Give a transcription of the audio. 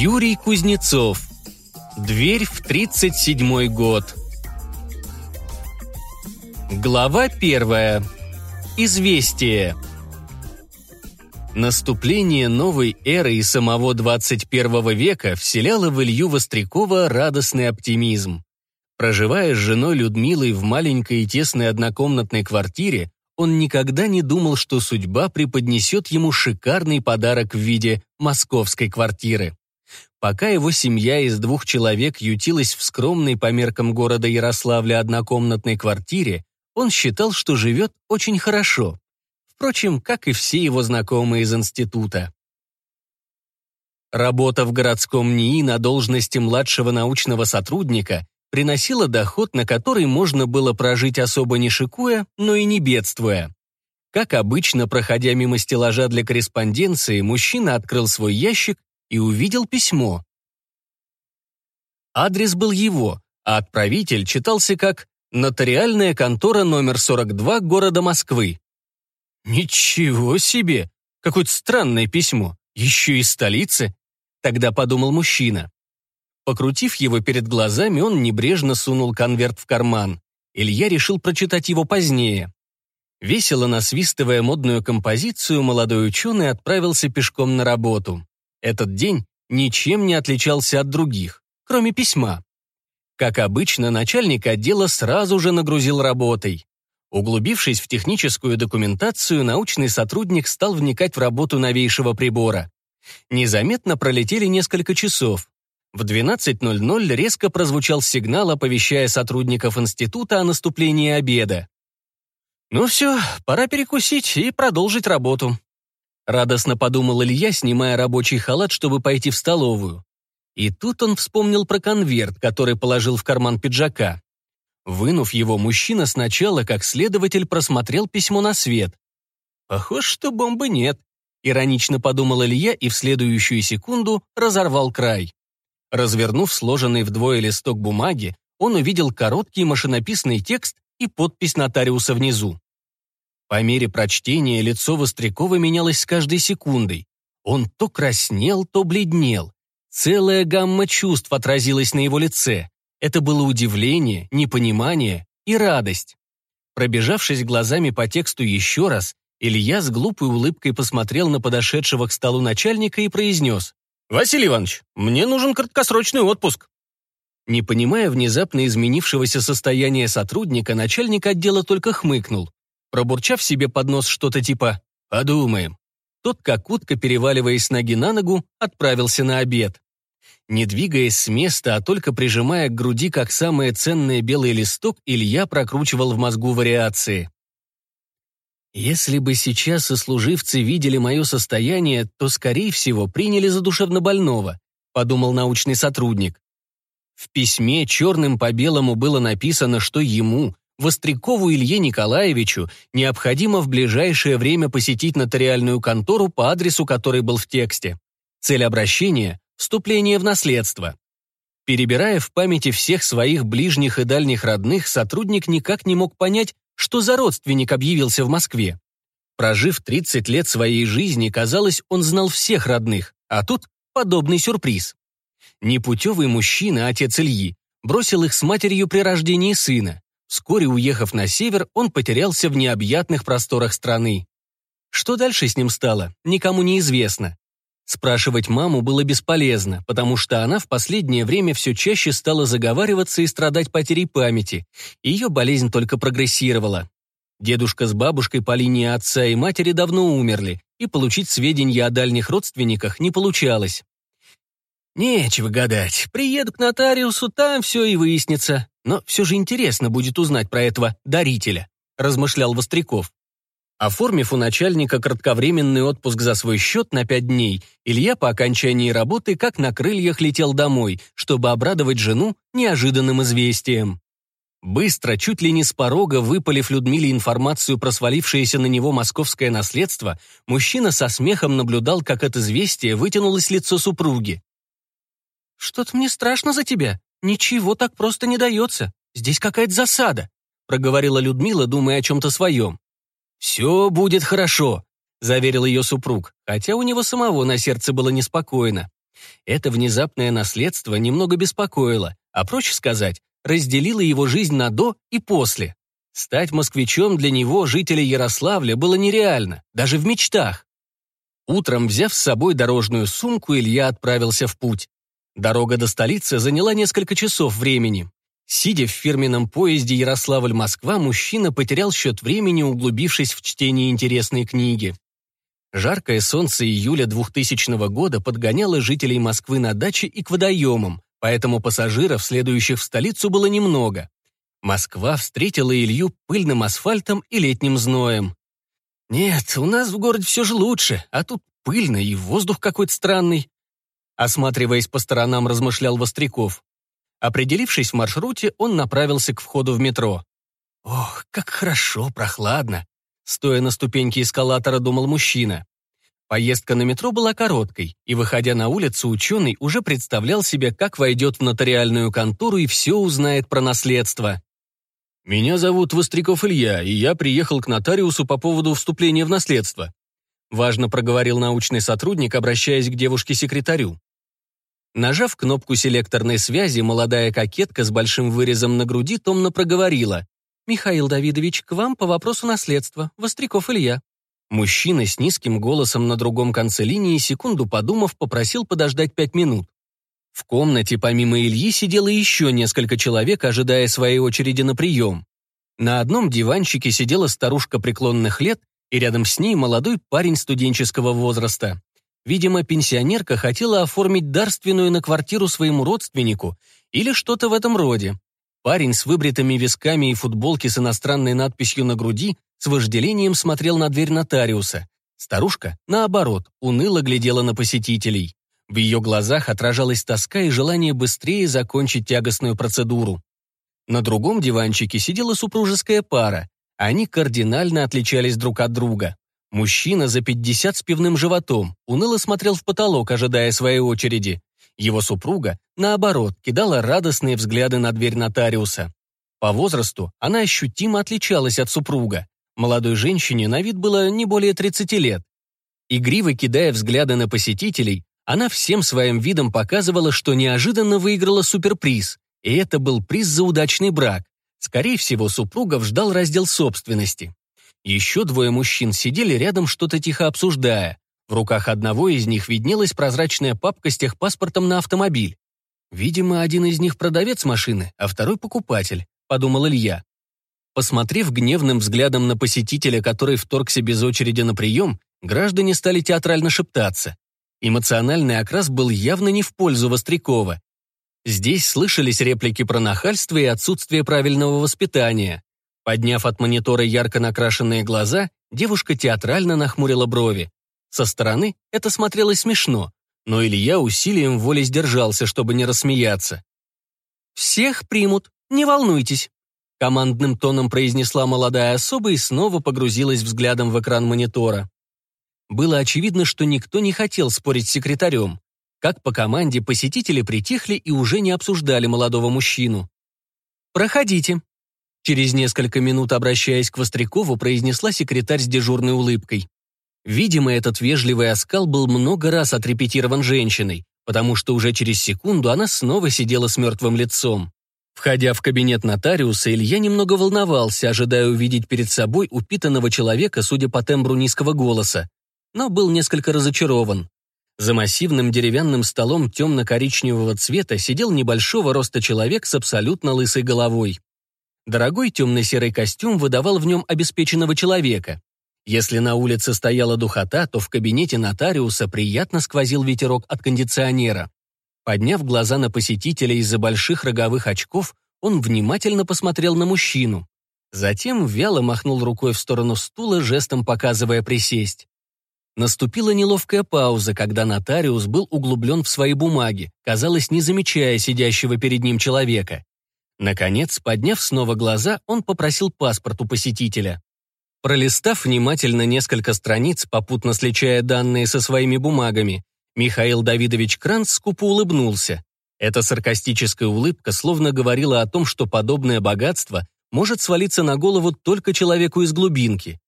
Юрий Кузнецов. Дверь в 37-й год. Глава 1. Известие. Наступление новой эры и самого 21 века вселяло в Илью Вострякова радостный оптимизм. Проживая с женой Людмилой в маленькой и тесной однокомнатной квартире, он никогда не думал, что судьба преподнесет ему шикарный подарок в виде московской квартиры. Пока его семья из 2 человек ютилась в скромной по меркам города Ярославля однокомнатной квартире, он считал, что живет очень хорошо. Впрочем, как и все его знакомые из института. Работа в городском НИИ на должности младшего научного сотрудника приносила доход, на который можно было прожить особо не шикуя, но и не бедствуя. Как обычно, проходя мимо стеллажа для корреспонденции, мужчина открыл свой ящик и увидел письмо. Адрес был его, а отправитель читался как «Нотариальная контора номер 42 города Москвы». «Ничего себе! Какое-то странное письмо, еще из столицы», — тогда подумал мужчина. Покрутив его перед глазами, он небрежно сунул конверт в карман. Илья решил прочитать его позднее. Весело насвистывая модную композицию, молодой ученый отправился пешком на работу. Этот день ничем не отличался от других, кроме письма. Как обычно, начальник отдела сразу же нагрузил работой. Углубившись в техническую документацию, научный сотрудник стал вникать в работу новейшего прибора. Незаметно пролетели несколько часов. В 12:00 резко прозвучал сигнал, оповещая сотрудников института о наступлении обеда. «Ну все, пора перекусить и продолжить работу», — радостно подумал Илья, снимая рабочий халат, чтобы пойти в столовую. И тут он вспомнил про конверт, который положил в карман пиджака. Вынув его, мужчина сначала, как следователь, просмотрел письмо на свет. «Похоже, что бомбы нет», — иронично подумал Илья и в следующую секунду разорвал край. Развернув сложенный вдвое листок бумаги, он увидел короткий машинописный текст и подпись нотариуса внизу. По мере прочтения лицо Вострякова менялось с каждой секундой. Он то краснел, то бледнел. Целая гамма чувств отразилась на его лице. Это было удивление, непонимание и радость. Пробежавшись глазами по тексту еще раз, Илья с глупой улыбкой посмотрел на подошедшего к столу начальника и произнес: «Василий Иванович, мне нужен краткосрочный отпуск». Не понимая внезапно изменившегося состояния сотрудника, начальник отдела только хмыкнул. Пробурчав себе под нос что-то типа «подумаем», тот, как утка, переваливаясь с ноги на ногу, отправился на обед. Не двигаясь с места, а только прижимая к груди как самое ценное белый листок, Илья прокручивал в мозгу вариации. «Если бы сейчас сослуживцы видели мое состояние, то, скорее всего, приняли за душевнобольного», — подумал научный сотрудник. В письме черным по белому было написано, что ему, Вострякову Илье Николаевичу, необходимо в ближайшее время посетить нотариальную контору по адресу, который был в тексте. Цель обращения — вступление в наследство. Перебирая в памяти всех своих ближних и дальних родных, сотрудник никак не мог понять, что за родственник объявился в Москве. Прожив 30 лет своей жизни, казалось, он знал всех родных, а тут подобный сюрприз. Непутевый мужчина, отец Ильи, бросил их с матерью при рождении сына. Вскоре, уехав на север, он потерялся в необъятных просторах страны. Что дальше с ним стало, никому не известно. Спрашивать маму было бесполезно, потому что она в последнее время все чаще стала заговариваться и страдать потерей памяти. Ее болезнь только прогрессировала. Дедушка с бабушкой по линии отца и матери давно умерли, и получить сведения о дальних родственниках не получалось. «Нечего гадать. Приеду к нотариусу, там все и выяснится. Но все же интересно будет узнать про этого дарителя», — размышлял Востряков. Оформив у начальника кратковременный отпуск за свой счет на 5 дней, Илья по окончании работы как на крыльях летел домой, чтобы обрадовать жену неожиданным известием. Быстро, чуть ли не с порога, выпалив Людмиле информацию про свалившееся на него московское наследство, мужчина со смехом наблюдал, как от известия вытянулось лицо супруги. «Что-то мне страшно за тебя. Ничего так просто не дается. Здесь какая-то засада», — проговорила Людмила, думая о чем-то своем. «Все будет хорошо», — заверил ее супруг, хотя у него самого на сердце было неспокойно. Это внезапное наследство немного беспокоило, а проще сказать, разделило его жизнь на до и после. Стать москвичом для него, жителя Ярославля, было нереально, даже в мечтах. Утром, взяв с собой дорожную сумку, Илья отправился в путь. Дорога до столицы заняла несколько часов времени. Сидя в фирменном поезде Ярославль-Москва, мужчина потерял счет времени, углубившись в чтение интересной книги. Жаркое солнце июля 2000 года подгоняло жителей Москвы на даче и к водоемам, поэтому пассажиров, следующих в столицу, было немного. Москва встретила Илью пыльным асфальтом и летним зноем. «Нет, у нас в городе все же лучше, а тут пыльно и воздух какой-то странный», осматриваясь по сторонам, размышлял Востряков. Определившись в маршруте, он направился к входу в метро. «Ох, как хорошо, прохладно», стоя на ступеньке эскалатора, думал мужчина. Поездка на метро была короткой, и, выходя на улицу, ученый уже представлял себе, как войдет в нотариальную контору и все узнает про наследство. «Меня зовут Востряков Илья, и я приехал к нотариусу по поводу вступления в наследство», важно проговорил научный сотрудник, обращаясь к девушке-секретарю. Нажав кнопку селекторной связи, молодая кокетка с большим вырезом на груди томно проговорила: «Михаил Давидович, к вам по вопросу наследства. Востряков Илья». Мужчина с низким голосом на другом конце линии, секунду подумав, попросил подождать 5 минут. В комнате помимо Ильи сидело еще несколько человек, ожидая своей очереди на прием. На одном диванчике сидела старушка преклонных лет, и рядом с ней молодой парень студенческого возраста. Видимо, пенсионерка хотела оформить дарственную на квартиру своему родственнику или что-то в этом роде. Парень с выбритыми висками и футболке с иностранной надписью на груди с вожделением смотрел на дверь нотариуса. Старушка, наоборот, уныло глядела на посетителей. В ее глазах отражалась тоска и желание быстрее закончить тягостную процедуру. На другом диванчике сидела супружеская пара. Они кардинально отличались друг от друга. Мужчина за 50 с пивным животом уныло смотрел в потолок, ожидая своей очереди. Его супруга, наоборот, кидала радостные взгляды на дверь нотариуса. По возрасту она ощутимо отличалась от супруга. Молодой женщине на вид было не более 30 лет. Игриво кидая взгляды на посетителей, она всем своим видом показывала, что неожиданно выиграла суперприз, и это был приз за удачный брак. Скорее всего, супругов ждал раздел собственности. Еще двое мужчин сидели рядом, что-то тихо обсуждая. В руках одного из них виднелась прозрачная папка с техпаспортом на автомобиль. «Видимо, один из них продавец машины, а второй покупатель», — подумал Илья. Посмотрев гневным взглядом на посетителя, который вторгся без очереди на прием, граждане стали театрально шептаться. Эмоциональный окрас был явно не в пользу Вострякова. Здесь слышались реплики про нахальство и отсутствие правильного воспитания. Подняв от монитора ярко накрашенные глаза, девушка театрально нахмурила брови. Со стороны это смотрелось смешно, но Илья усилием воли сдержался, чтобы не рассмеяться. «Всех примут, не волнуйтесь», — командным тоном произнесла молодая особа и снова погрузилась взглядом в экран монитора. Было очевидно, что никто не хотел спорить с секретарем. Как по команде, посетители притихли и уже не обсуждали молодого мужчину. «Проходите», — через несколько минут, обращаясь к Вострякову, произнесла секретарь с дежурной улыбкой. Видимо, этот вежливый оскал был много раз отрепетирован женщиной, потому что уже через секунду она снова сидела с мертвым лицом. Входя в кабинет нотариуса, Илья немного волновался, ожидая увидеть перед собой упитанного человека, судя по тембру низкого голоса, но был несколько разочарован. За массивным деревянным столом темно-коричневого цвета сидел небольшого роста человек с абсолютно лысой головой. Дорогой темно-серый костюм выдавал в нем обеспеченного человека. Если на улице стояла духота, то в кабинете нотариуса приятно сквозил ветерок от кондиционера. Подняв глаза на посетителя из-за больших роговых очков, он внимательно посмотрел на мужчину. Затем вяло махнул рукой в сторону стула, жестом показывая присесть. Наступила неловкая пауза, когда нотариус был углублен в свои бумаги, казалось, не замечая сидящего перед ним человека. Наконец, подняв снова глаза, он попросил паспорт у посетителя. Пролистав внимательно несколько страниц, попутно сличая данные со своими бумагами, Михаил Давидович Кранц скупо улыбнулся. Эта саркастическая улыбка словно говорила о том, что подобное богатство может свалиться на голову только человеку из глубинки.